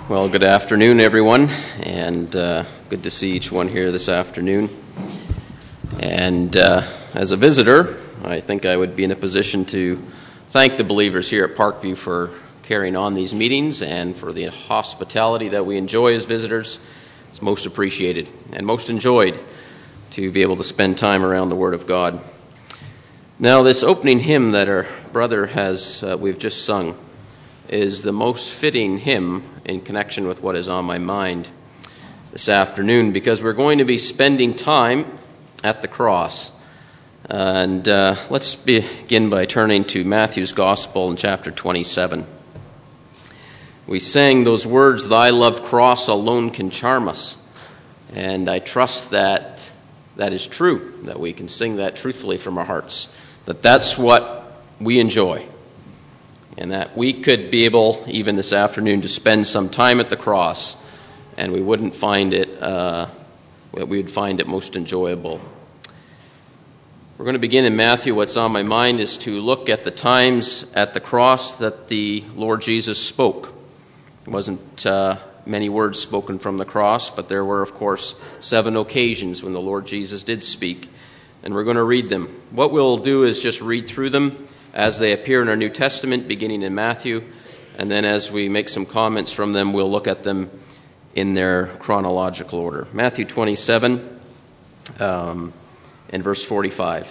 Well, good afternoon, everyone, and good to see each one here this afternoon. And as a visitor, I think I would be in a position to thank the believers here at Parkview for carrying on these meetings and for the hospitality that we enjoy as visitors. It's most appreciated and most enjoyed to be able to spend time around the Word of God. Now, this opening hymn that our brother we've just sung, is the most fitting hymn in connection with what is on my mind this afternoon, because we're going to be spending time at the cross. And let's begin by turning to Matthew's Gospel in chapter 27. We sang those words, "Thy loved cross alone can charm us." And I trust that that is true, that we can sing that truthfully from our hearts, that that's what we enjoy. And that we could be able, even this afternoon, to spend some time at the cross, and we wouldn't find it, we would find it most enjoyable. We're going to begin in Matthew. What's on my mind is to look at the times at the cross that the Lord Jesus spoke. It wasn't many words spoken from the cross, but there were, of course, 7 occasions when the Lord Jesus did speak, and we're going to read them. What we'll do is just read through them as they appear in our New Testament, beginning in Matthew, and then as we make some comments from them, we'll look at them in their chronological order. Matthew 27 and verse 45.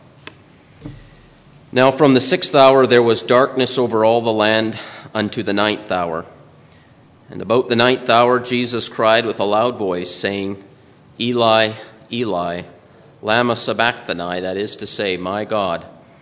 Now from the 6th hour there was darkness over all the land unto the 9th hour. And about the 9th hour Jesus cried with a loud voice, saying, Eli, Eli, lama sabachthani, that is to say, my God,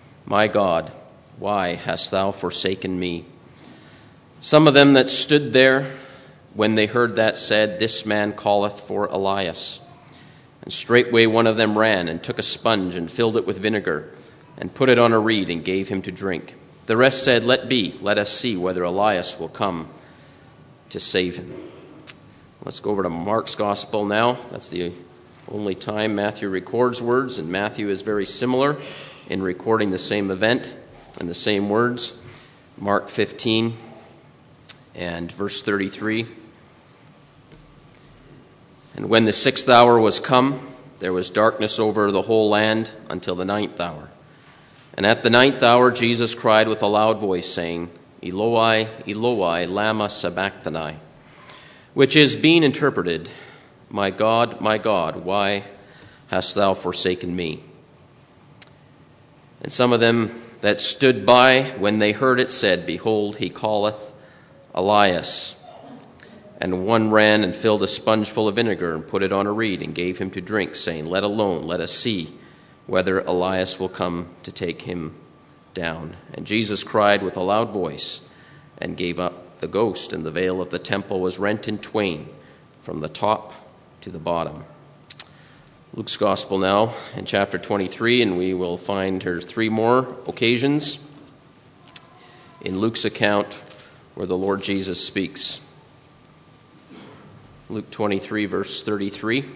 why hast thou forsaken me? Some of them that stood there, when they heard that, said, This man calleth for Elias. And straightway one of them ran, and took a sponge, and filled it with vinegar, and put it on a reed, and gave him to drink. The rest said, Let be, let us see whether Elias will come to save him. Let's go over to Mark's Gospel now. That's the only time Matthew records words, and Matthew is very similar in recording the same event and the same words. Mark 15 and verse 33. And when the 6th hour was come, there was darkness over the whole land until the 9th hour. And at the 9th hour Jesus cried with a loud voice, saying, Eloi, Eloi, lama sabachthani, which is being interpreted, my God, why hast thou forsaken me? And some of them that stood by, when they heard it, said, Behold, he calleth Elias. And one ran and filled a sponge full of vinegar, and put it on a reed, and gave him to drink, saying, Let alone, let us see whether Elias will come to take him down. And Jesus cried with a loud voice, and gave up the ghost, and the veil of the temple was rent in twain, from the top to the bottom. Luke's Gospel now in chapter 23, and we will find here 3 more occasions in Luke's account where the Lord Jesus speaks. Luke 23, verse 33.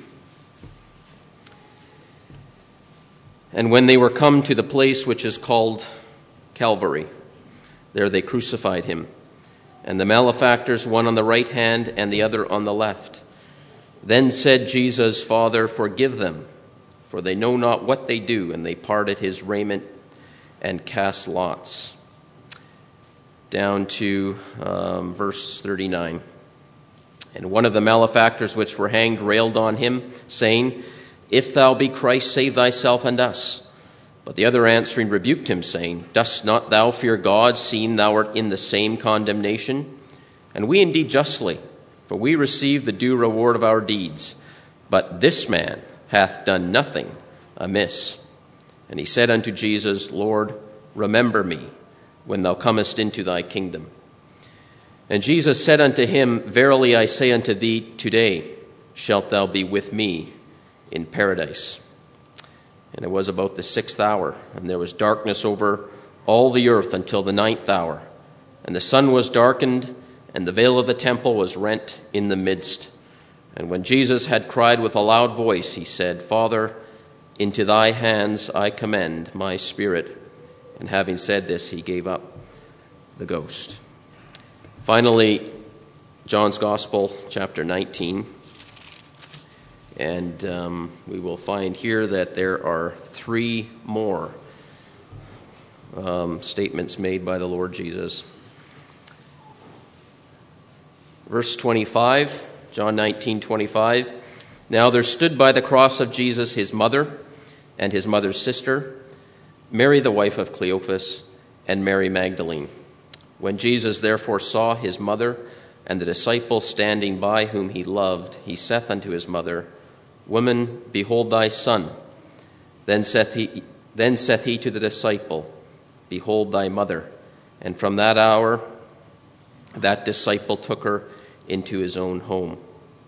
And when they were come to the place which is called Calvary, there they crucified him, and the malefactors, one on the right hand and the other on the left. Then said Jesus, Father, forgive them, for they know not what they do. And they parted his raiment and cast lots. Down to verse 39. And one of the malefactors which were hanged railed on him, saying, If thou be Christ, save thyself and us. But the other answering rebuked him, saying, Dost not thou fear God, seeing thou art in the same condemnation? And we indeed justly, for we receive the due reward of our deeds. But this man hath done nothing amiss. And he said unto Jesus, Lord, remember me when thou comest into thy kingdom. And Jesus said unto him, Verily I say unto thee, today shalt thou be with me in paradise. And it was about the 6th hour, and there was darkness over all the earth until the 9th hour. And the sun was darkened, and the veil of the temple was rent in the midst. And when Jesus had cried with a loud voice, he said, Father, into thy hands I commend my spirit. And having said this, he gave up the ghost. Finally, John's Gospel, chapter 19. And we will find here that there are three more statements made by the Lord Jesus. Verse 25, John 19:25. Now there stood by the cross of Jesus his mother and his mother's sister, Mary the wife of Cleophas, and Mary Magdalene. When Jesus therefore saw his mother and the disciple standing by whom he loved, he saith unto his mother, Woman, behold thy son. Then saith he to the disciple, Behold thy mother. And from that hour that disciple took her into his own home.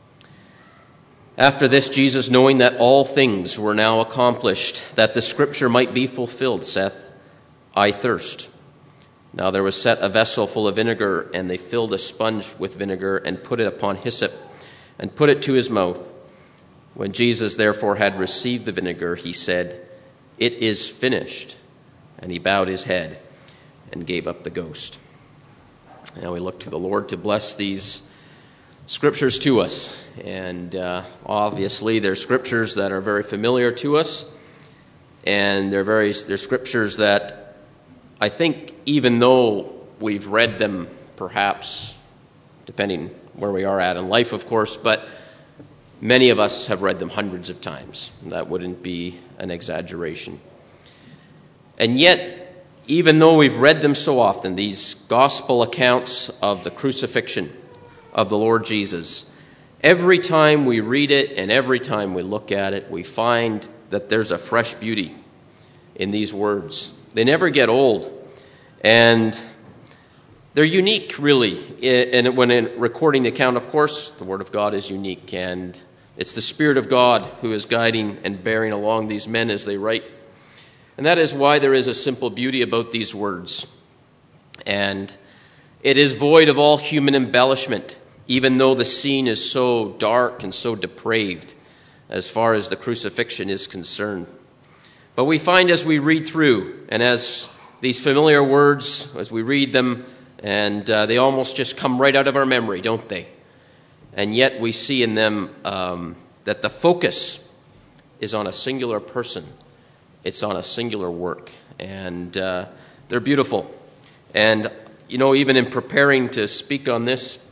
After this, Jesus, knowing that all things were now accomplished, that the scripture might be fulfilled, saith, I thirst. Now there was set a vessel full of vinegar, and they filled a sponge with vinegar, and put it upon hyssop, and put it to his mouth. When Jesus therefore had received the vinegar, he said, It is finished. And he bowed his head and gave up the ghost. Now we look to the Lord to bless these scriptures to us. And obviously they're scriptures that are very familiar to us. And they're scriptures that I think even though we've read them perhaps, depending where we are at in life, of course, but many of us have read them hundreds of times. That wouldn't be an exaggeration. And yet, even though we've read them so often, these gospel accounts of the crucifixion of the Lord Jesus, every time we read it and every time we look at it, we find that there's a fresh beauty in these words. They never get old, and they're unique, really. And when recording the account, of course, the Word of God is unique, and it's the Spirit of God who is guiding and bearing along these men as they write. And that is why there is a simple beauty about these words. And it is void of all human embellishment, even though the scene is so dark and so depraved as far as the crucifixion is concerned. But we find as we read through, and as these familiar words, as we read them, and they almost just come right out of our memory, don't they? And yet we see in them that the focus is on a singular person. It's on a singular work. And they're beautiful. And, even in preparing to speak on this,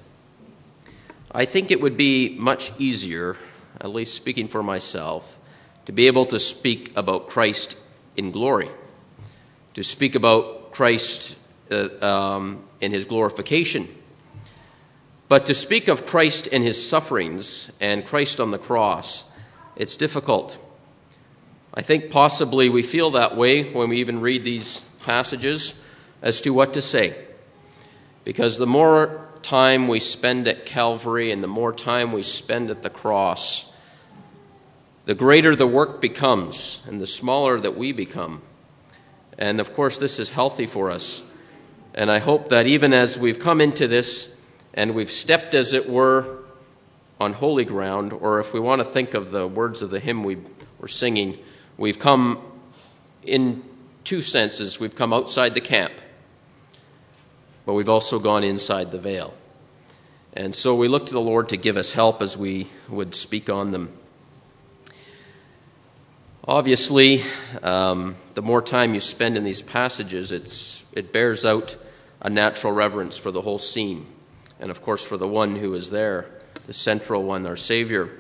I think it would be much easier, at least speaking for myself, to be able to speak about Christ in glory, to speak about Christ in his glorification. But to speak of Christ and his sufferings and Christ on the cross, it's difficult. I think possibly we feel that way when we even read these passages as to what to say. Because the more time we spend at Calvary and the more time we spend at the cross, the greater the work becomes and the smaller that we become. And of course, this is healthy for us. And I hope that even as we've come into this and we've stepped, as it were, on holy ground, or if we want to think of the words of the hymn we were singing, we've come in two senses. We've come outside the camp, but we've also gone inside the veil. And so we look to the Lord to give us help as we would speak on them. Obviously, the more time you spend in these passages, it bears out a natural reverence for the whole scene, and of course for the one who is there, the central one, our Savior.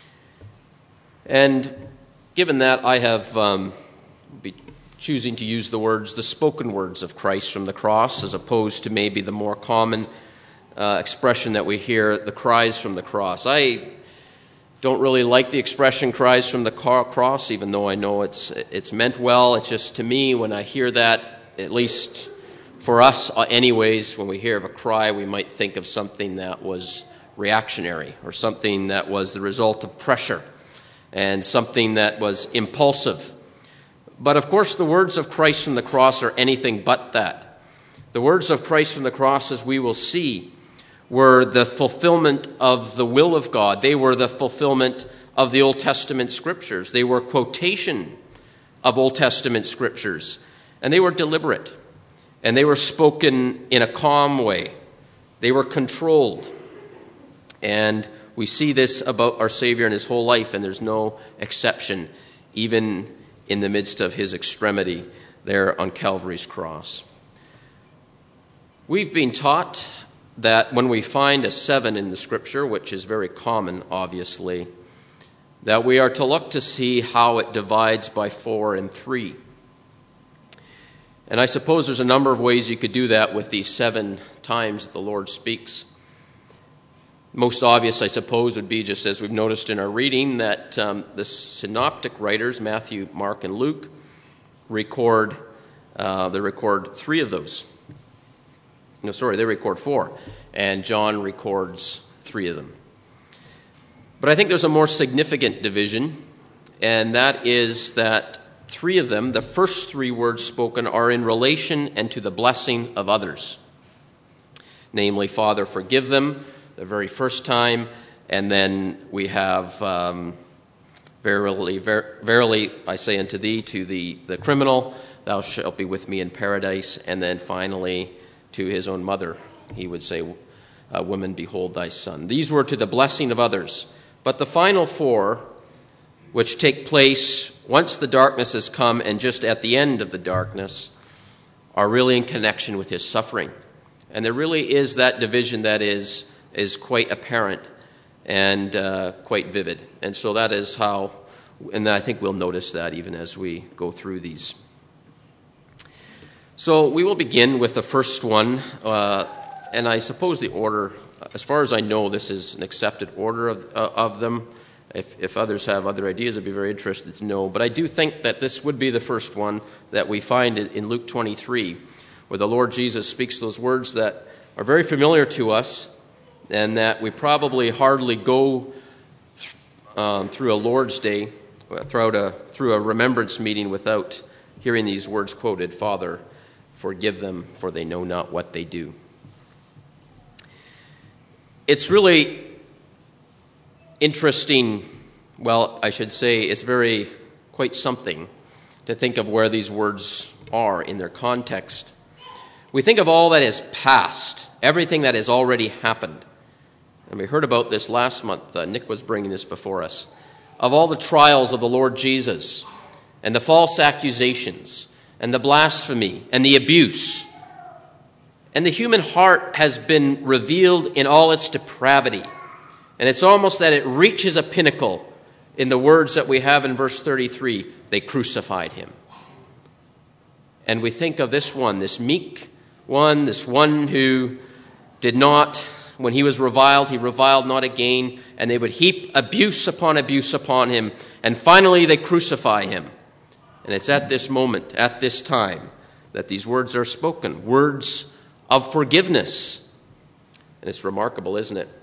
And given that, I have be choosing to use the spoken words of Christ from the cross, as opposed to maybe the more common expression that we hear, the cries from the cross. I don't really like the expression cries from the cross, even though I know it's meant well. It's just, to me, when I hear that, at least for us anyways, when we hear of a cry, we might think of something that was reactionary or something that was the result of pressure and something that was impulsive. But of course, the words of Christ from the cross are anything but that. The words of Christ from the cross, as we will see, were the fulfillment of the will of God. They were the fulfillment of the Old Testament scriptures. They were quotation of Old Testament scriptures. And they were deliberate. And they were spoken in a calm way. They were controlled. And we see this about our Savior in his whole life, and there's no exception, even in the midst of his extremity there on Calvary's cross. We've been taught that when we find a 7 in the Scripture, which is very common, obviously, that we are to look to see how it divides by 4 and 3. And I suppose there's a number of ways you could do that with these 7 times the Lord speaks. Most obvious, I suppose, would be, just as we've noticed in our reading, that the synoptic writers, Matthew, Mark, and Luke, record 3 of those. They record 4, and John records 3 of them. But I think there's a more significant division, and that is that 3 of them, the first 3 words spoken, are in relation and to the blessing of others. Namely, Father, forgive them, the very first time, and then we have, verily, I say unto thee, to the criminal, thou shalt be with me in paradise, and then finally, to his own mother, he would say, woman, behold thy son. These were to the blessing of others. But the final 4, which take place once the darkness has come and just at the end of the darkness, are really in connection with his suffering. And there really is that division that is quite apparent and quite vivid. And so that is how, and I think we'll notice that even as we go through these. So we will begin with the first one, and I suppose the order, as far as I know, this is an accepted order of them. If others have other ideas, I'd be very interested to know. But I do think that this would be the first one that we find in Luke 23, where the Lord Jesus speaks those words that are very familiar to us and that we probably hardly go through a Lord's Day, through a remembrance meeting without hearing these words quoted, Father, forgive them, for they know not what they do. It's really interesting, well, I should say it's quite something to think of where these words are in their context. We think of all that is past, everything that has already happened. And we heard about this last month. Nick was bringing this before us. Of all the trials of the Lord Jesus, and the false accusations, and the blasphemy, and the abuse. And the human heart has been revealed in all its depravity. And it's almost that it reaches a pinnacle in the words that we have in verse 33, they crucified him. And we think of this one, this meek one, this one who did not, when he was reviled, he reviled not again, and they would heap abuse upon him, and finally they crucify him. And it's at this moment, at this time, that these words are spoken, words of forgiveness. And it's remarkable, isn't it?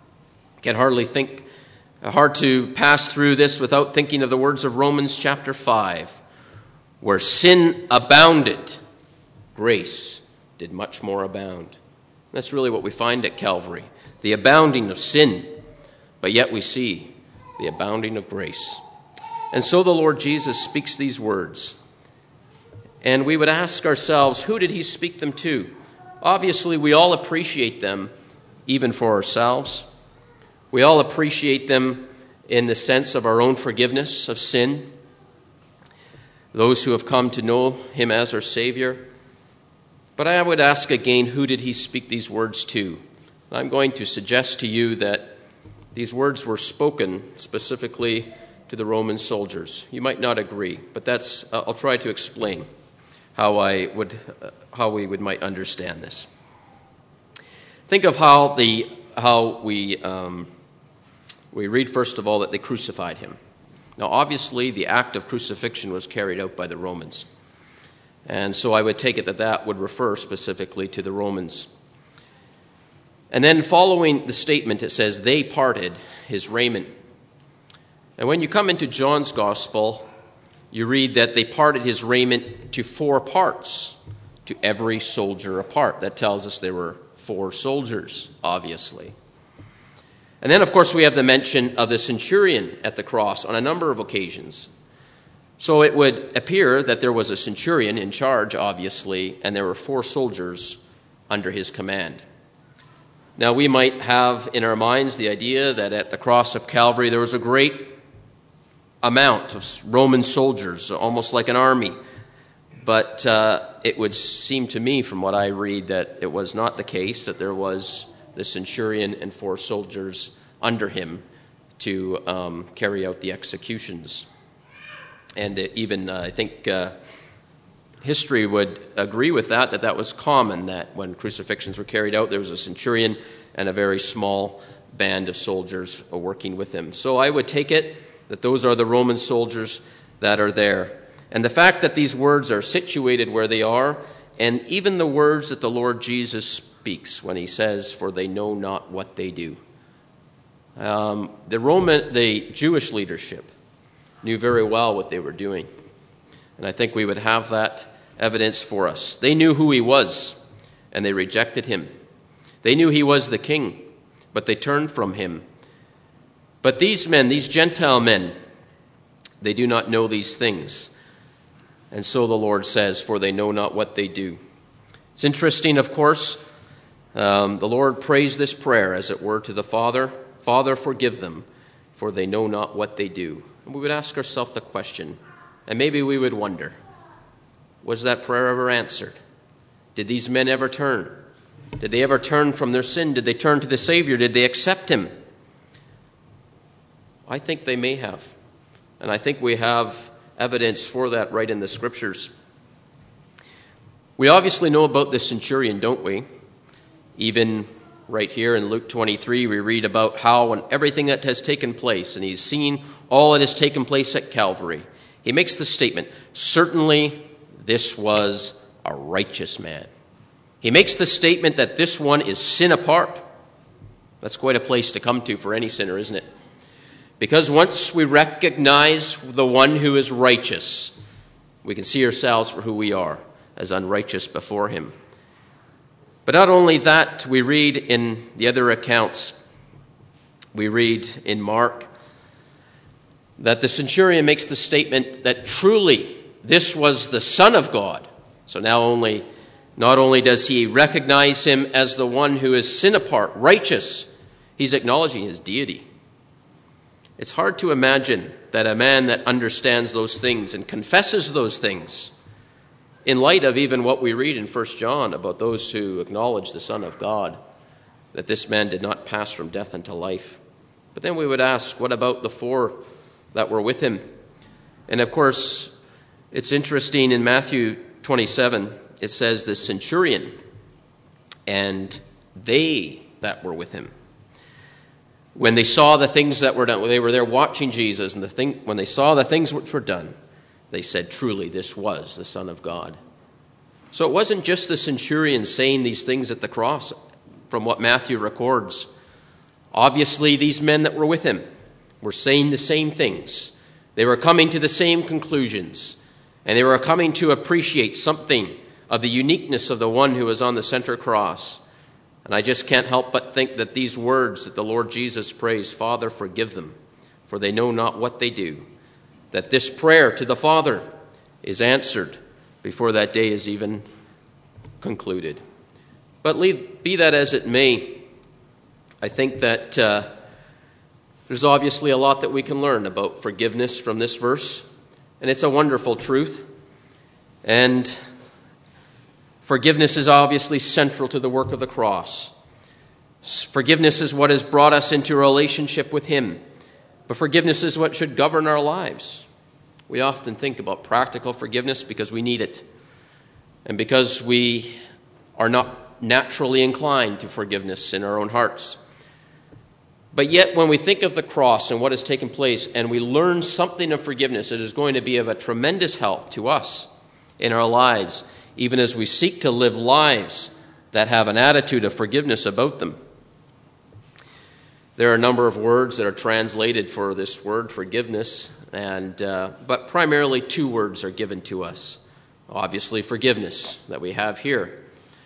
Hard to pass through this without thinking of the words of Romans chapter 5, where sin abounded, grace did much more abound. That's really what we find at Calvary, the abounding of sin, but yet we see the abounding of grace. And so the Lord Jesus speaks these words. And we would ask ourselves, who did he speak them to? Obviously, we all appreciate them, even for ourselves. We all appreciate them in the sense of our own forgiveness of sin. Those who have come to know him as our Savior. But I would ask again, who did he speak these words to? I'm going to suggest to you that these words were spoken specifically to the Roman soldiers. You might not agree, but I'll try to explain how we might understand this. Think of how we read first of all that they crucified him. Now, obviously, the act of crucifixion was carried out by the Romans, and so I would take it that would refer specifically to the Romans. And then, following the statement, it says they parted his raiment. And when you come into John's Gospel, you read that they parted his raiment to 4 parts, to every soldier a part. That tells us there were 4 soldiers, obviously. And then, of course, we have the mention of the centurion at the cross on a number of occasions. So it would appear that there was a centurion in charge, obviously, and there were 4 soldiers under his command. Now, we might have in our minds the idea that at the cross of Calvary there was a great amount of Roman soldiers, almost like an army. But it would seem to me from what I read that it was not the case, that there was the centurion and 4 soldiers under him to carry out the executions. And even I think history would agree with that was common, that when crucifixions were carried out, there was a centurion and a very small band of soldiers working with him. So I would take it that those are the Roman soldiers that are there. And the fact that these words are situated where they are, and even the words that the Lord Jesus speaks when he says, "For they know not what they do." The Jewish leadership knew very well what they were doing. And I think we would have that evidence for us. They knew who he was, and they rejected him. They knew he was the king, but they turned from him. But these men, these Gentile men, they do not know these things. And so the Lord says, "For they know not what they do." It's interesting, of course, the Lord prays this prayer, as it were, to the Father, "Father, forgive them, for they know not what they do." And we would ask ourselves the question, and maybe we would wonder, was that prayer ever answered? Did these men ever turn? Did they ever turn from their sin? Did they turn to the Savior? Did they accept him? I think they may have. And I think we have evidence for that right in the Scriptures. We obviously know about the centurion, don't we? Even right here in Luke 23, we read about how and everything that has taken place, and he's seen all that has taken place at Calvary. He makes the statement, "Certainly this was a righteous man." He makes the statement that this one is sin apart. That's quite a place to come to for any sinner, isn't it? Because once we recognize the one who is righteous, we can see ourselves for who we are, as unrighteous before him. But not only that, we read in the other accounts, we read in Mark, that the centurion makes the statement that truly this was the Son of God. So not only does he recognize him as the one who is sin apart, righteous, he's acknowledging his deity. It's hard to imagine that a man that understands those things and confesses those things, in light of even what we read in 1 John about those who acknowledge the Son of God, that this man did not pass from death into life. But then we would ask, what about the 4 that were with him? And of course, it's interesting in Matthew 27, it says the centurion and they that were with him. When they saw the things that were done, they were there watching Jesus, and when they saw the things which were done, they said, "Truly, this was the Son of God." So it wasn't just the centurion saying these things at the cross, from what Matthew records. Obviously, these men that were with him were saying the same things. They were coming to the same conclusions, and they were coming to appreciate something of the uniqueness of the one who was on the center cross. And I just can't help but think that these words that the Lord Jesus prays, "Father, forgive them, for they know not what they do," that this prayer to the Father is answered before that day is even concluded. But be that as it may, I think that there's obviously a lot that we can learn about forgiveness from this verse, and it's a wonderful truth. And forgiveness is obviously central to the work of the cross. Forgiveness is what has brought us into a relationship with him. But forgiveness is what should govern our lives. We often think about practical forgiveness because we need it, and because we are not naturally inclined to forgiveness in our own hearts. But yet, when we think of the cross and what has taken place, and we learn something of forgiveness, it is going to be of a tremendous help to us in our lives, even as we seek to live lives that have an attitude of forgiveness about them. There are a number of words that are translated for this word, forgiveness, but primarily 2 words are given to us. Obviously, forgiveness that we have here.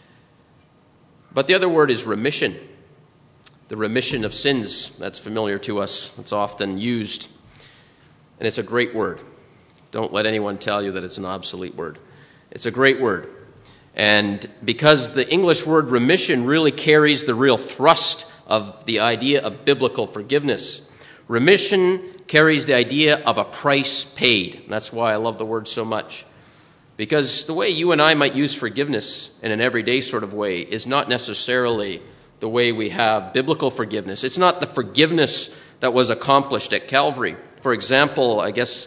But the other word is remission. The remission of sins, that's familiar to us. It's often used. And it's a great word. Don't let anyone tell you that it's an obsolete word. It's a great word. And because the English word remission really carries the real thrust of the idea of biblical forgiveness. Remission carries the idea of a price paid. That's why I love the word so much. Because the way you and I might use forgiveness in an everyday sort of way is not necessarily the way we have biblical forgiveness. It's not the forgiveness that was accomplished at Calvary. For example, I guess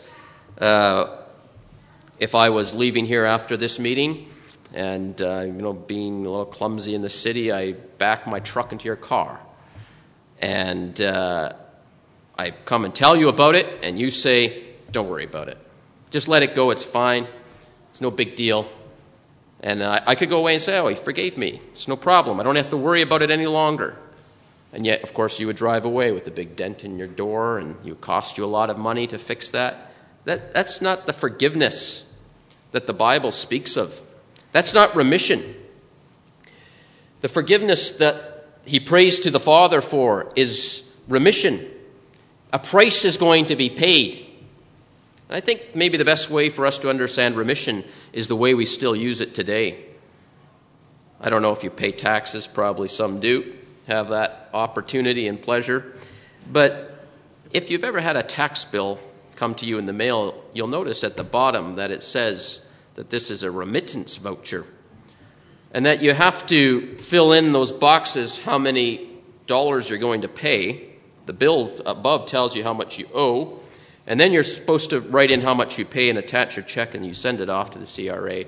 if I was leaving here after this meeting and, being a little clumsy in the city, I back my truck into your car. And I come and tell you about it, and you say, don't worry about it. Just let it go, it's fine. It's no big deal. And I could go away and say, oh, he forgave me. It's no problem. I don't have to worry about it any longer. And yet, of course, you would drive away with a big dent in your door, and it would cost you a lot of money to fix that. That's not the forgiveness that the Bible speaks of. That's not remission. The forgiveness that he prays to the Father for is remission. A price is going to be paid. And I think maybe the best way for us to understand remission is the way we still use it today. I don't know if you pay taxes, probably some do, have that opportunity and pleasure. But if you've ever had a tax bill come to you in the mail, you'll notice at the bottom that it says that this is a remittance voucher, and that you have to fill in those boxes how many dollars you're going to pay. The bill above tells you how much you owe, and then you're supposed to write in how much you pay and attach your check, and you send it off to the CRA.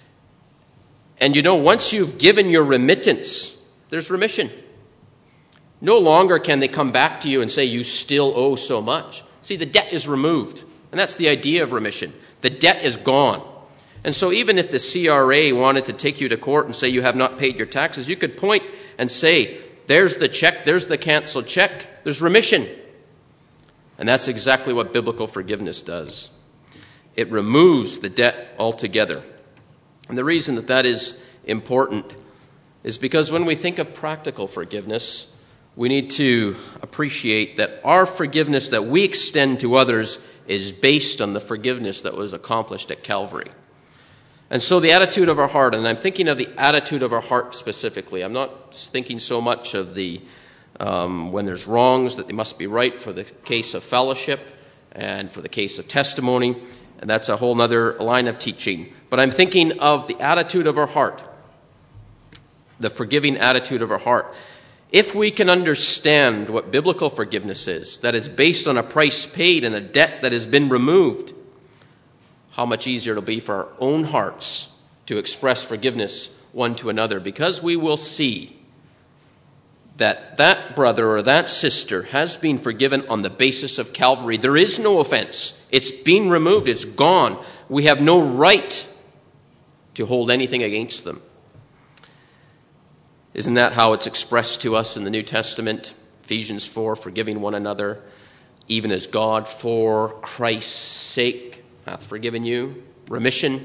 And once you've given your remittance, there's remission. No longer can they come back to you and say you still owe so much. See, the debt is removed, and that's the idea of remission. The debt is gone. And so even if the CRA wanted to take you to court and say you have not paid your taxes, you could point and say, there's the check, there's the canceled check, there's remission. And that's exactly what biblical forgiveness does. It removes the debt altogether. And the reason that is important is because when we think of practical forgiveness, we need to appreciate that our forgiveness that we extend to others is based on the forgiveness that was accomplished at Calvary. And so the attitude of our heart, and I'm thinking of the attitude of our heart specifically. I'm not thinking so much of the when there's wrongs that they must be right for the case of fellowship and for the case of testimony, and that's a whole other line of teaching. But I'm thinking of the attitude of our heart, the forgiving attitude of our heart. If we can understand what biblical forgiveness is, that is based on a price paid and a debt that has been removed, how much easier it'll be for our own hearts to express forgiveness one to another, because we will see that that brother or that sister has been forgiven on the basis of Calvary. There is no offense. It's been removed. It's gone. We have no right to hold anything against them. Isn't that how it's expressed to us in the New Testament? Ephesians 4, forgiving one another, even as God for Christ's sake hath forgiven you. Remission.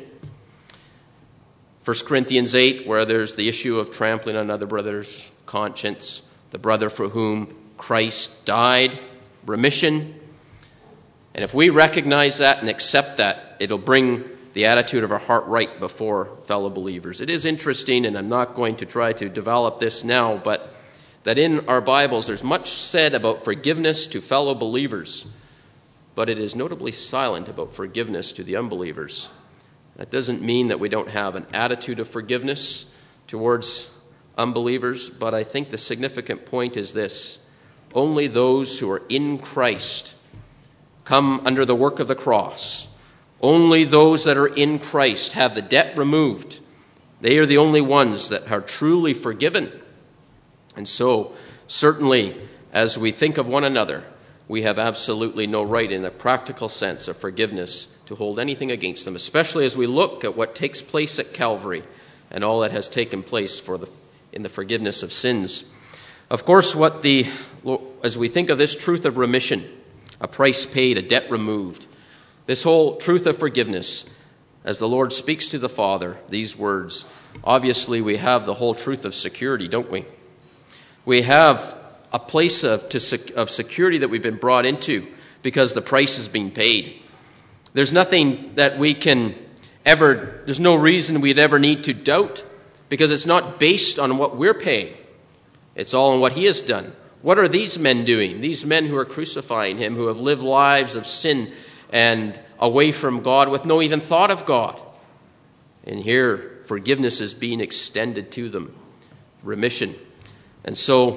1 Corinthians 8, where there's the issue of trampling on another brother's conscience, the brother for whom Christ died. Remission. And if we recognize that and accept that, it'll bring the attitude of our heart right before fellow believers. It is interesting, and I'm not going to try to develop this now, but that in our Bibles there's much said about forgiveness to fellow believers, but it is notably silent about forgiveness to the unbelievers. That doesn't mean that we don't have an attitude of forgiveness towards unbelievers, but I think the significant point is this: only those who are in Christ come under the work of the cross. Only those that are in Christ have the debt removed. They are the only ones that are truly forgiven. And so, certainly, as we think of one another, we have absolutely no right in the practical sense of forgiveness to hold anything against them, especially as we look at what takes place at Calvary and all that has taken place in the forgiveness of sins. Of course, as we think of this truth of remission, a price paid, a debt removed, this whole truth of forgiveness, as the Lord speaks to the Father, these words, obviously we have the whole truth of security, don't we? We have a place of security that we've been brought into because the price has been paid. There's nothing that we can there's no reason we'd ever need to doubt, because it's not based on what we're paying. It's all on what he has done. What are these men doing? These men who are crucifying him, who have lived lives of sin and away from God with no even thought of God. And here, forgiveness is being extended to them. Remission. And so,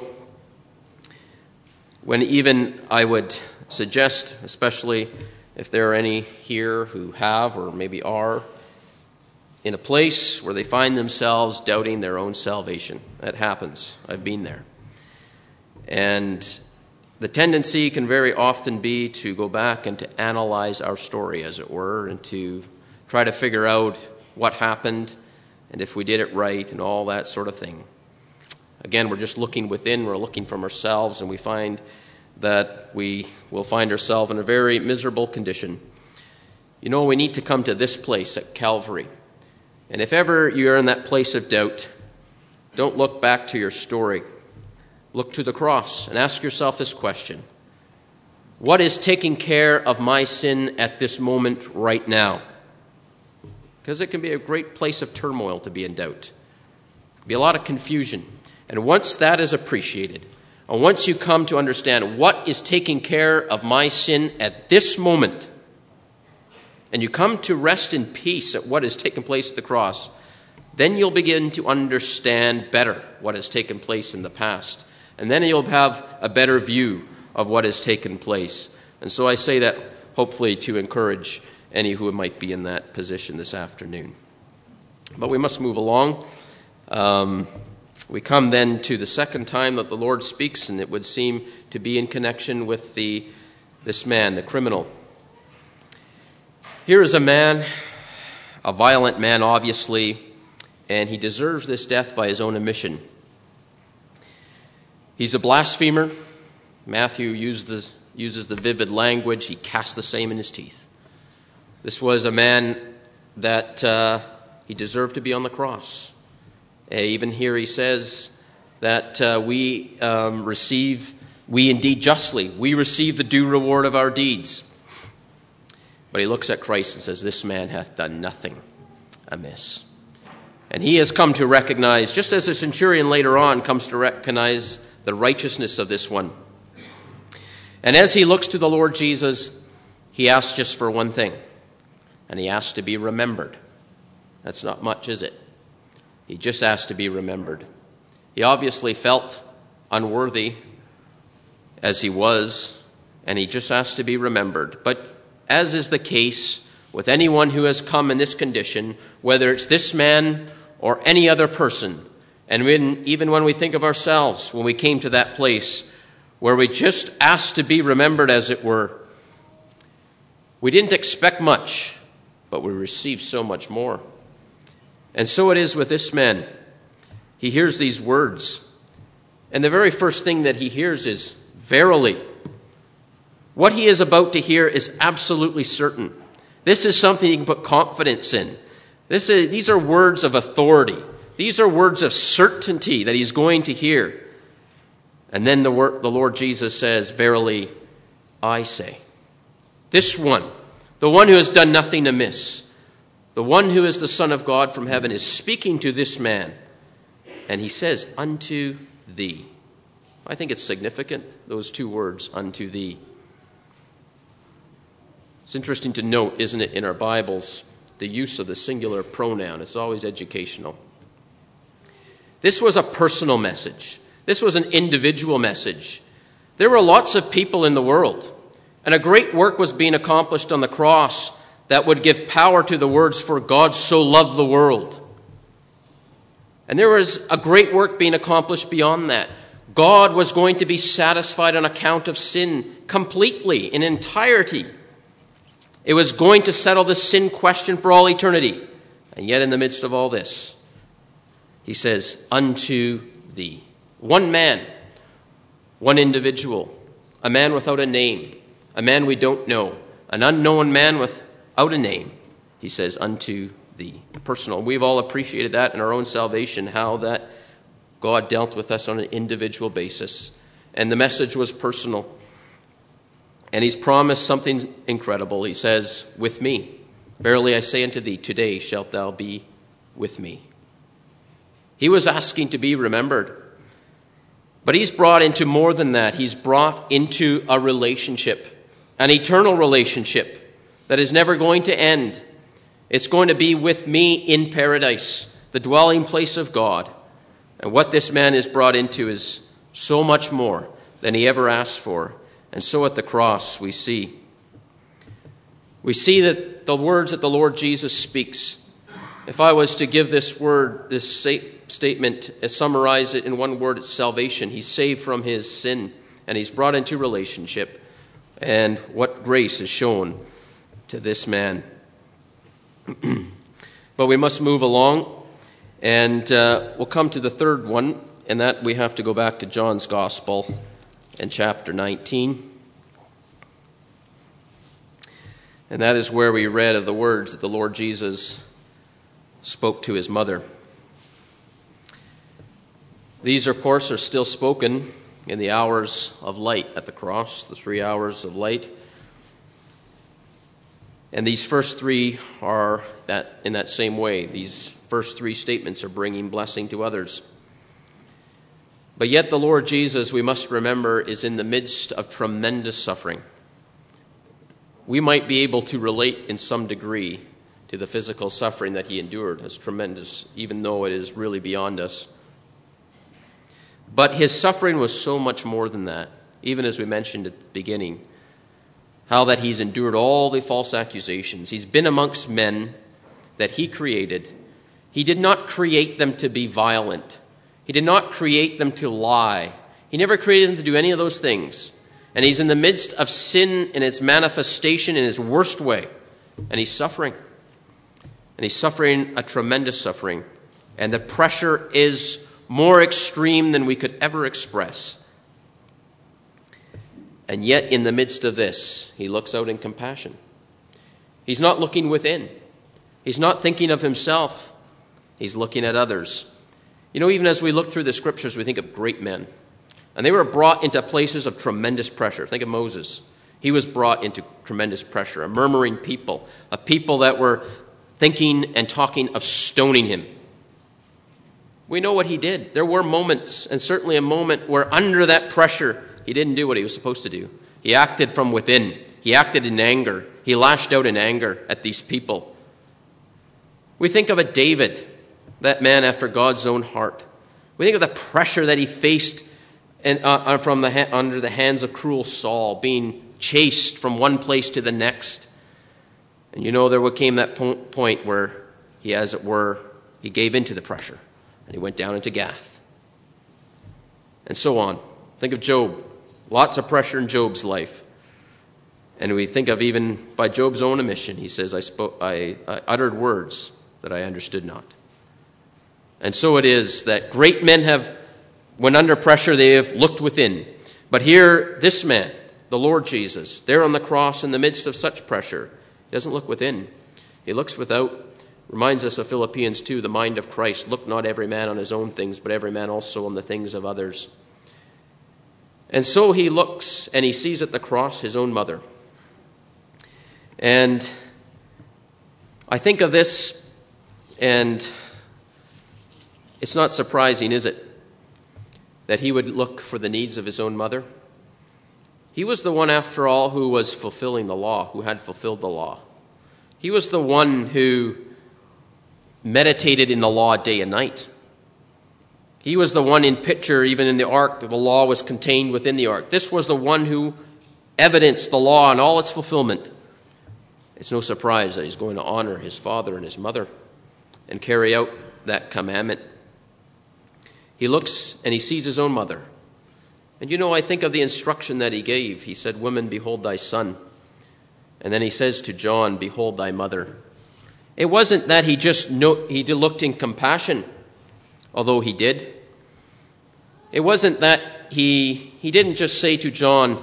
when even I would suggest, especially if there are any here who have or maybe are in a place where they find themselves doubting their own salvation. That happens. I've been there. And the tendency can very often be to go back and to analyze our story, as it were, and to try to figure out what happened and if we did it right and all that sort of thing. Again, we're just looking within, we're looking from ourselves, and we find that we will find ourselves in a very miserable condition. You know, we need to come to this place at Calvary. And if ever you're in that place of doubt, don't look back to your story. Look to the cross and ask yourself this question. What is taking care of my sin at this moment right now? Because it can be a great place of turmoil to be in doubt. It can be a lot of confusion. And once that is appreciated, and once you come to understand what is taking care of my sin at this moment, and you come to rest in peace at what has taken place at the cross, then you'll begin to understand better what has taken place in the past. And then you'll have a better view of what has taken place. And so I say that hopefully to encourage any who might be in that position this afternoon. But we must move along. We come then to the second time that the Lord speaks, and it would seem to be in connection with this man, the criminal. Here is a man, a violent man, obviously, and he deserves this death by his own admission. He's a blasphemer. Matthew uses the vivid language. He cast the same in his teeth. This was a man that he deserved to be on the cross. Even here he says that we indeed justly, we receive the due reward of our deeds. But he looks at Christ and says, this man hath done nothing amiss. And he has come to recognize, just as the centurion later on comes to recognize the righteousness of this one. And as he looks to the Lord Jesus, he asks just for one thing. And he asks to be remembered. That's not much, is it? He just asked to be remembered. He obviously felt unworthy as he was, and he just asked to be remembered. But as is the case with anyone who has come in this condition, whether it's this man or any other person, and even when we think of ourselves, when we came to that place where we just asked to be remembered, as it were, we didn't expect much, but we received so much more. And so it is with this man. He hears these words, and the very first thing that he hears is, verily. What he is about to hear is absolutely certain. This is something he can put confidence in. These are words of authority. These are words of certainty that he's going to hear. And then the Lord Jesus says, verily, I say. This one, the one who has done nothing amiss, the one who is the Son of God from heaven, is speaking to this man. And he says, unto thee. I think it's significant, those two words, unto thee. It's interesting to note, isn't it, in our Bibles, the use of the singular pronoun. It's always educational. This was a personal message. This was an individual message. There were lots of people in the world, and a great work was being accomplished on the cross that would give power to the words, for God so loved the world. And there was a great work being accomplished beyond that. God was going to be satisfied on account of sin completely, in entirety. It was going to settle the sin question for all eternity. And yet in the midst of all this, he says, unto thee. One man, one individual, a man without a name, a man we don't know, an unknown man without a name. He says, unto thee. Personal. We've all appreciated that in our own salvation, how that God dealt with us on an individual basis. And the message was personal. And he's promised something incredible. He says, with me, Verily I say unto thee, today shalt thou be with me. He was asking to be remembered. But he's brought into more than that. He's brought into a relationship, an eternal relationship that is never going to end. It's going to be with me in paradise, the dwelling place of God. And what this man is brought into is so much more than he ever asked for. And so at the cross we see that the words that the Lord Jesus speaks, if I was to give this word, this statement, summarize it in one word, it's salvation. He's saved from his sin, and he's brought into relationship. And what grace is shown to this man. But we must move along, and we'll come to the third one, and that we have to go back to John's Gospel in chapter 19. And that is where we read of the words that the Lord Jesus spoke to his mother. These, of course, are still spoken in the hours of light at the cross, the 3 hours of light. And these first three are in that same way. These first three statements are bringing blessing to others. But yet the Lord Jesus, we must remember, is in the midst of tremendous suffering. We might be able to relate in some degree to the physical suffering that he endured as tremendous, even though it is really beyond us. But his suffering was so much more than that, even as we mentioned at the beginning, how that he's endured all the false accusations. He's been amongst men that he created. He did not create them to be violent. He did not create them to lie. He never created them to do any of those things. And he's in the midst of sin in its manifestation in his worst way. And he's suffering. And he's suffering a tremendous suffering. And the pressure is more extreme than we could ever express. And yet, in the midst of this, he looks out in compassion. He's not looking within. He's not thinking of himself. He's looking at others. You know, even as we look through the scriptures, we think of great men. And they were brought into places of tremendous pressure. Think of Moses. He was brought into tremendous pressure, a murmuring people, a people that were thinking and talking of stoning him. We know what he did. There were moments, and certainly a moment where under that pressure, he didn't do what he was supposed to do. He acted from within. He acted in anger. He lashed out in anger at these people. We think of a David, that man after God's own heart. We think of the pressure that he faced under the hands of cruel Saul, being chased from one place to the next. And you know, there came that point where he, as it were, he gave into the pressure, and he went down into Gath. And so on. Think of Job. Lots of pressure in Job's life. And we think of even by Job's own admission, he says, I uttered words that I understood not. And so it is that great men have, when under pressure, they have looked within. But here, this man, the Lord Jesus, there on the cross in the midst of such pressure, he doesn't look within. He looks without. Reminds us of Philippians 2, the mind of Christ. Look not every man on his own things, but every man also on the things of others. And so he looks and he sees at the cross his own mother. And I think of this, and it's not surprising, is it, that he would look for the needs of his own mother? He was the one, after all, who was fulfilling the law, who had fulfilled the law. He was the one who meditated in the law day and night. He was the one in picture, even in the ark, that the law was contained within the ark. This was the one who evidenced the law and all its fulfillment. It's no surprise that he's going to honor his father and his mother and carry out that commandment. He looks and he sees his own mother. And you know, I think of the instruction that he gave. He said, "Woman, behold thy son." And then he says to John, "Behold thy mother." It wasn't that he looked in compassion, although he did. It wasn't that he didn't just say to John,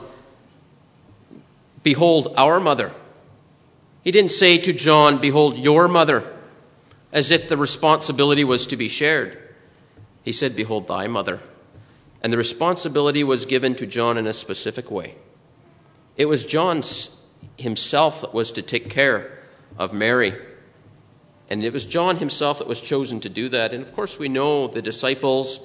"Behold our mother." He didn't say to John, "Behold your mother," as if the responsibility was to be shared. He said, "Behold thy mother." And the responsibility was given to John in a specific way. It was John himself that was to take care of Mary. And it was John himself that was chosen to do that. And of course we know the disciples,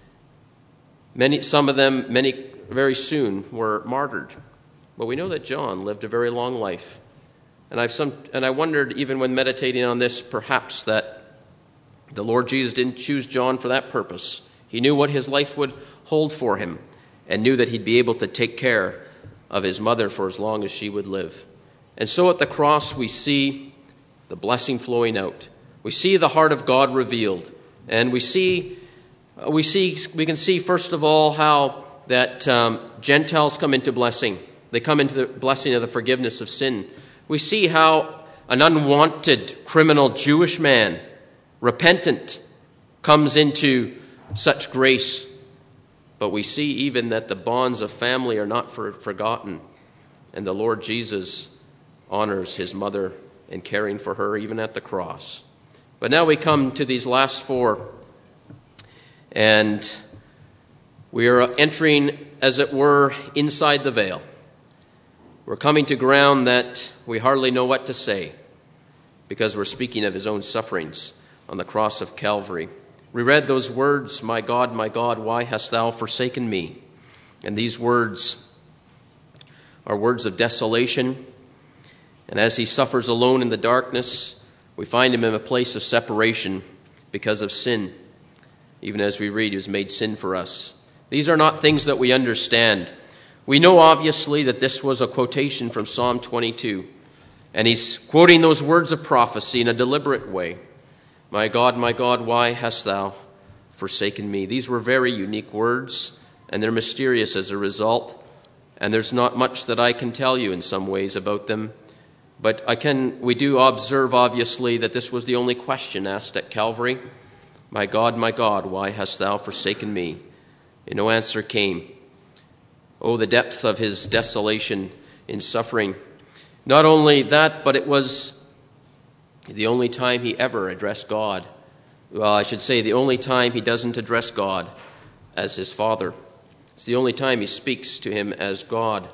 some of them very soon were martyred. But we know that John lived a very long life. And I wondered, even when meditating on this, perhaps that the Lord Jesus didn't choose John for that purpose. He knew what his life would hold for him and knew that he'd be able to take care of his mother for as long as she would live. And so at the cross we see the blessing flowing out. We see the heart of God revealed. And we can see first of all how that Gentiles come into blessing. They come into the blessing of the forgiveness of sin. We see how an unwanted criminal Jewish man, repentant, comes into such grace. But we see even that the bonds of family are not forgotten. And the Lord Jesus honors his mother in caring for her even at the cross. But now we come to these last four. And we are entering, as it were, inside the veil. We're coming to ground that we hardly know what to say because we're speaking of his own sufferings on the cross of Calvary. We read those words, my God, why hast thou forsaken me?" And these words are words of desolation. And as he suffers alone in the darkness, we find him in a place of separation because of sin. Even as we read, he was made sin for us. These are not things that we understand. We know, obviously, that this was a quotation from Psalm 22. And he's quoting those words of prophecy in a deliberate way. My God, why hast thou forsaken me?" These were very unique words, and they're mysterious as a result. And there's not much that I can tell you in some ways about them. But we do observe, obviously, that this was the only question asked at Calvary. My God, why hast thou forsaken me?" And no answer came. Oh, the depth of his desolation in suffering. Not only that, but it was the only time he ever addressed God. Well, I should say the only time he doesn't address God as his Father. It's the only time he speaks to him as God.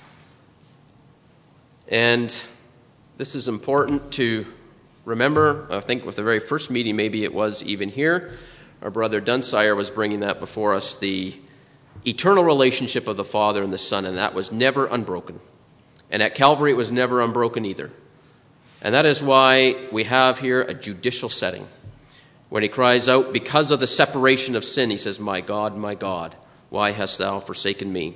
And this is important to remember. I think with the very first meeting, maybe it was even here, our brother Dunsire was bringing that before us, the eternal relationship of the Father and the Son, and that was never unbroken. And at Calvary, it was never unbroken either. And that is why we have here a judicial setting. When he cries out, because of the separation of sin, he says, my God, why hast thou forsaken me?"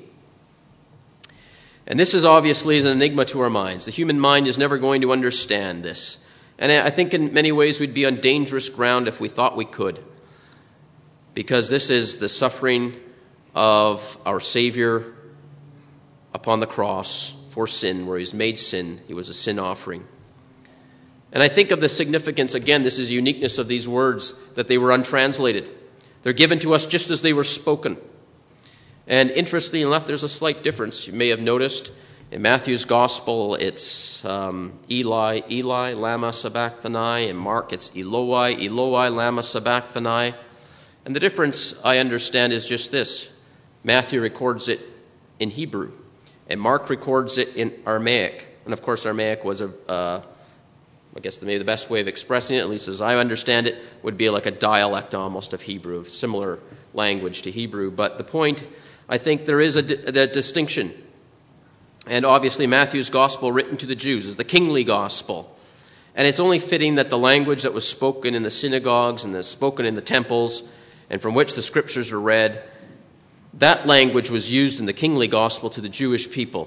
And this is obviously an enigma to our minds. The human mind is never going to understand this. And I think in many ways we'd be on dangerous ground if we thought we could. Because this is the suffering of our Savior upon the cross for sin, where he's made sin. He was a sin offering. And I think of the significance, again, this is the uniqueness of these words, that they were untranslated. They're given to us just as they were spoken. And interestingly enough, there's a slight difference. You may have noticed in Matthew's Gospel, it's Eli, Eli, lama sabachthani. In Mark, it's Eloi, Eloi, lama sabachthani. And the difference, I understand, is just this. Matthew records it in Hebrew, and Mark records it in Aramaic. And of course, Aramaic was I guess maybe the best way of expressing it, at least as I understand it, would be like a dialect almost of Hebrew, of similar language to Hebrew. But the point, I think there is a distinction. And obviously Matthew's gospel, written to the Jews, is the kingly gospel. And it's only fitting that the language that was spoken in the synagogues and spoken in the temples, and from which the scriptures were read, that language was used in the kingly gospel to the Jewish people.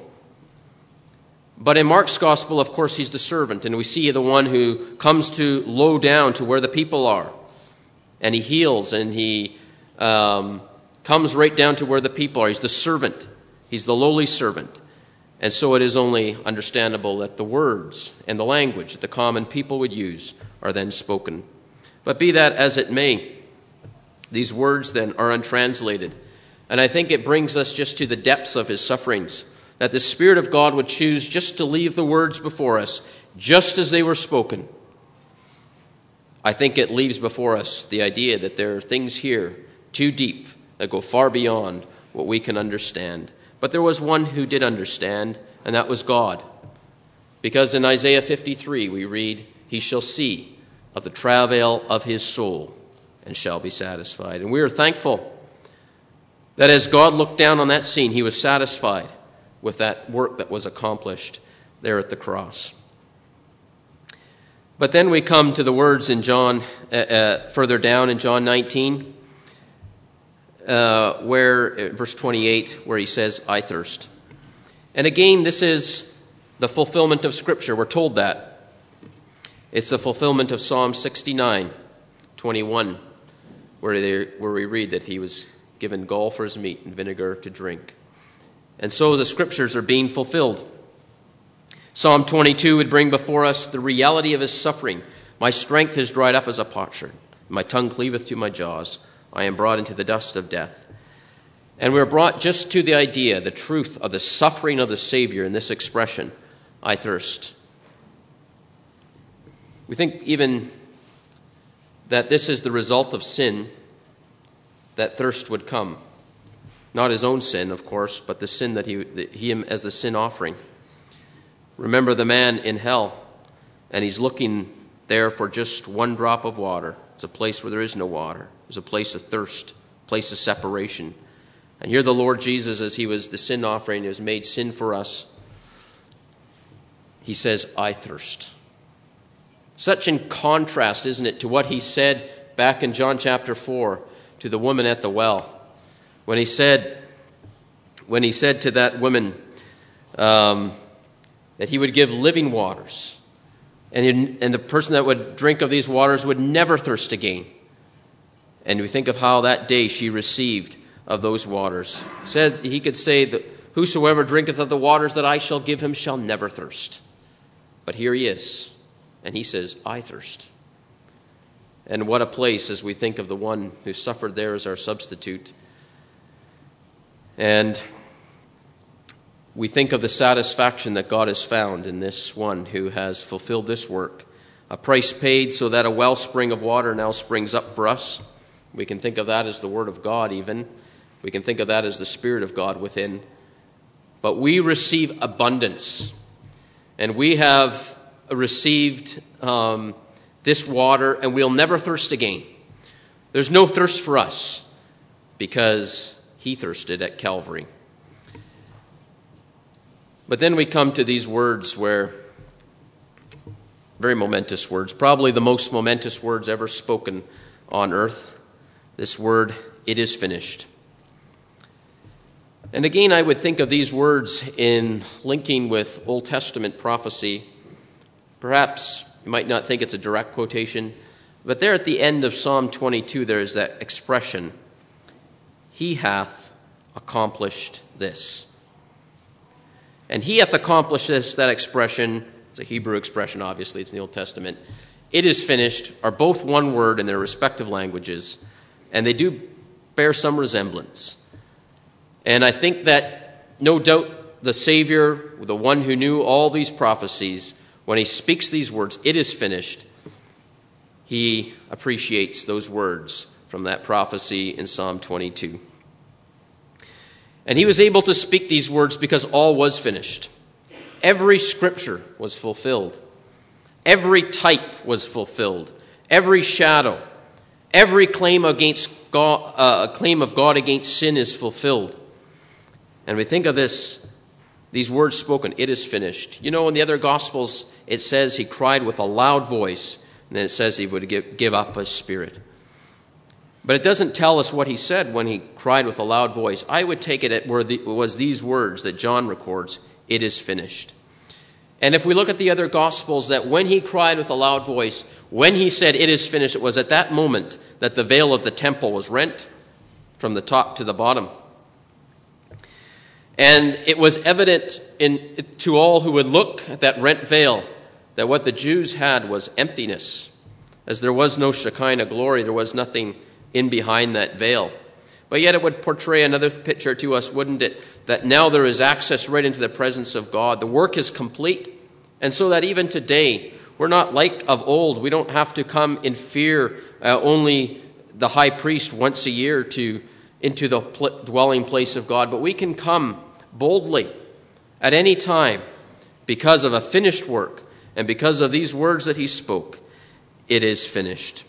But in Mark's gospel, of course, he's the servant, and we see the one who comes to low down to where the people are. And he heals, and he comes right down to where the people are. He's the servant. He's the lowly servant. And so it is only understandable that the words and the language that the common people would use are then spoken. But be that as it may, these words then are untranslated. And I think it brings us just to the depths of his sufferings, that the Spirit of God would choose just to leave the words before us, just as they were spoken. I think it leaves before us the idea that there are things here too deep that go far beyond what we can understand. But there was one who did understand, and that was God. Because in Isaiah 53 we read, "He shall see of the travail of his soul and shall be satisfied." And we are thankful that as God looked down on that scene, he was satisfied with that work that was accomplished there at the cross. But then we come to the words in John, further down in John 19, where verse 28, where he says, "I thirst." And again, this is the fulfillment of Scripture. We're told that. It's the fulfillment of Psalm 69:21, where we read that he was given gall for his meat and vinegar to drink. And so the Scriptures are being fulfilled. Psalm 22 would bring before us the reality of his suffering. "My strength is dried up as a potsherd. My tongue cleaveth to my jaws. I am brought into the dust of death." And we're brought just to the idea, the truth of the suffering of the Savior in this expression, "I thirst." We think even that this is the result of sin, that thirst would come. Not his own sin, of course, but the sin that he as the sin offering. Remember the man in hell, and he's looking there for just one drop of water. It's a place where there is no water. It's a place of thirst, a place of separation. And here the Lord Jesus, as he was the sin offering, he was made sin for us. He says, "I thirst." Such in contrast, isn't it, to what he said back in John chapter 4 to the woman at the well. When he said to that woman that he would give living waters, and the person that would drink of these waters would never thirst again. And we think of how that day she received of those waters. He could say that whosoever drinketh of the waters that I shall give him shall never thirst. But here he is, and he says, "I thirst." And what a place as we think of the one who suffered there as our substitute. And we think of the satisfaction that God has found in this one who has fulfilled this work. A price paid so that a wellspring of water now springs up for us. We can think of that as the Word of God even. We can think of that as the Spirit of God within. But we receive abundance. And we have received this water, and we'll never thirst again. There's no thirst for us because he thirsted at Calvary. But then we come to these words where, very momentous words, probably the most momentous words ever spoken on earth. This word, "It is finished." And again, I would think of these words in linking with Old Testament prophecy. Perhaps you might not think it's a direct quotation, but there at the end of Psalm 22, there is that expression, "He hath accomplished this." And "he hath accomplished this," that expression, it's a Hebrew expression, obviously, it's in the Old Testament. "It is finished" are both one word in their respective languages, and they do bear some resemblance. And I think that, no doubt, the Savior, the one who knew all these prophecies, when he speaks these words, "It is finished," he appreciates those words from that prophecy in Psalm 22. And he was able to speak these words because all was finished. Every scripture was fulfilled. Every type was fulfilled. Every shadow, every claim against God, claim of God against sin is fulfilled. And we think of these words spoken, "It is finished." You know, in the other Gospels, it says he cried with a loud voice, and then it says he would give up his spirit. But it doesn't tell us what he said when he cried with a loud voice. I would take it was these words that John records, "It is finished." And if we look at the other Gospels, that when he cried with a loud voice, when he said, "It is finished," it was at that moment that the veil of the temple was rent from the top to the bottom. And it was evident to all who would look at that rent veil that what the Jews had was emptiness. As there was no Shekinah glory, there was nothing in behind that veil. But yet it would portray another picture to us, wouldn't it? That now there is access right into the presence of God. The work is complete. And so that even today, we're not like of old. We don't have to come in fear only the high priest once a year into the dwelling place of God. But we can come boldly at any time because of a finished work, and because of these words that he spoke, it is finished.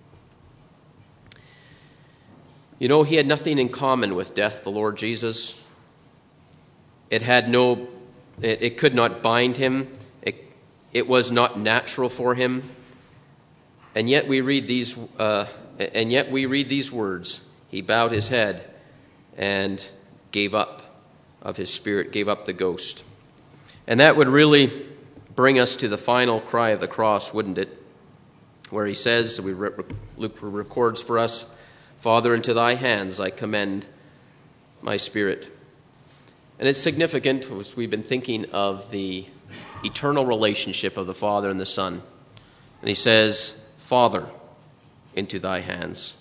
You know, he had nothing in common with death, the Lord Jesus. It could not bind him. It was not natural for him. And yet we read these words. He bowed his head and gave up of his spirit, gave up the ghost. And that would really bring us to the final cry of the cross, wouldn't it? Where he says, Luke records for us, "Father, into thy hands I commend my spirit." And it's significant, as we've been thinking of the eternal relationship of the Father and the Son. And he says, "Father, into thy hands."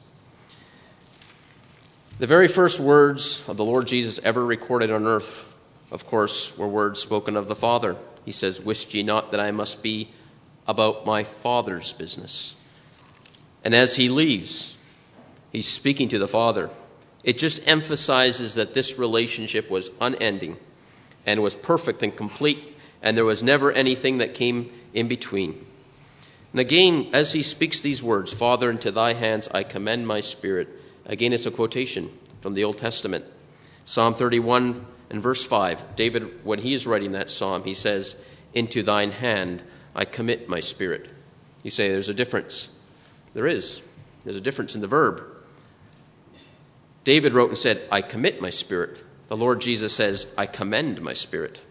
The very first words of the Lord Jesus ever recorded on earth, of course, were words spoken of the Father. He says, "Wist ye not that I must be about my Father's business?" And as he leaves, he's speaking to the Father. It just emphasizes that this relationship was unending and was perfect and complete, and there was never anything that came in between. And again, as he speaks these words, "Father, into thy hands I commend my spirit," again, it's a quotation from the Old Testament. Psalm 31 and verse 5, David, when he is writing that psalm, he says, "Into thine hand I commit my spirit." You say there's a difference. There is. There's a difference in the verb. David wrote and said, "I commit my spirit." The Lord Jesus says, "I commend my spirit."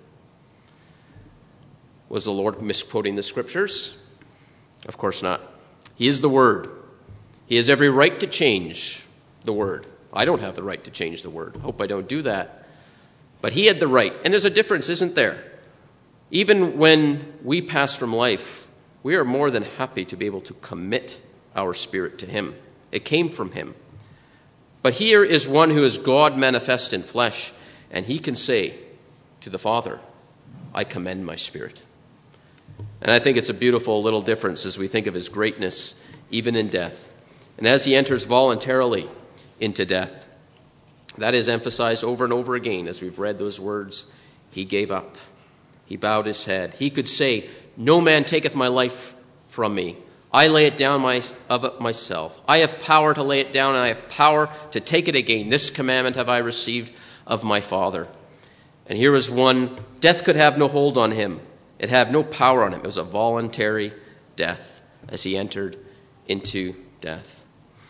Was the Lord misquoting the scriptures? Of course not. He is the Word. He has every right to change the Word. I don't have the right to change the Word. I hope I don't do that. But he had the right. And there's a difference, isn't there? Even when we pass from life, we are more than happy to be able to commit our spirit to him. It came from him. But here is one who is God manifest in flesh, and he can say to the Father, "I commend my spirit." And I think it's a beautiful little difference as we think of his greatness, even in death. And as he enters voluntarily into death, that is emphasized over and over again as we've read those words. He gave up. He bowed his head. He could say, "No man taketh my life from me. I lay it down of it myself. I have power to lay it down, and I have power to take it again. This commandment have I received of my Father." And here was one, death could have no hold on him. It had no power on him. It was a voluntary death as he entered into death.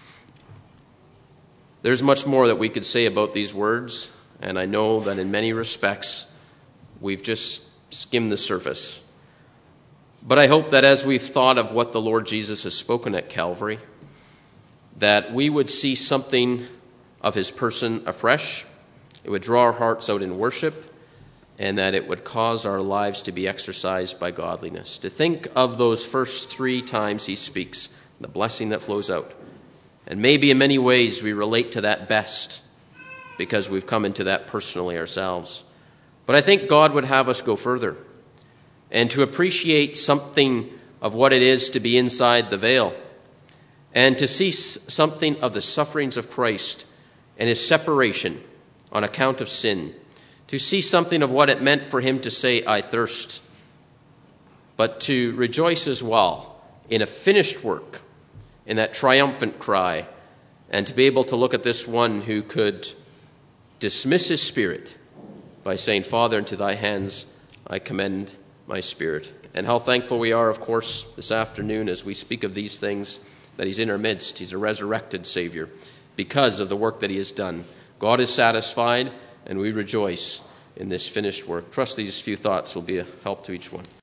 There's much more that we could say about these words, and I know that in many respects we've just skimmed the surface. But I hope that as we've thought of what the Lord Jesus has spoken at Calvary, that we would see something of his person afresh. It would draw our hearts out in worship, and that it would cause our lives to be exercised by godliness. To think of those first 3 times he speaks, the blessing that flows out. And maybe in many ways we relate to that best because we've come into that personally ourselves. But I think God would have us go further and to appreciate something of what it is to be inside the veil, and to see something of the sufferings of Christ and his separation on account of sin, to see something of what it meant for him to say, "I thirst," but to rejoice as well in a finished work, in that triumphant cry, and to be able to look at this one who could dismiss his spirit by saying, "Father, into thy hands I commend my spirit." And how thankful we are, of course, this afternoon as we speak of these things, that he's in our midst. He's a resurrected Savior because of the work that he has done. God is satisfied, and we rejoice in this finished work. Trust these few thoughts will be a help to each one.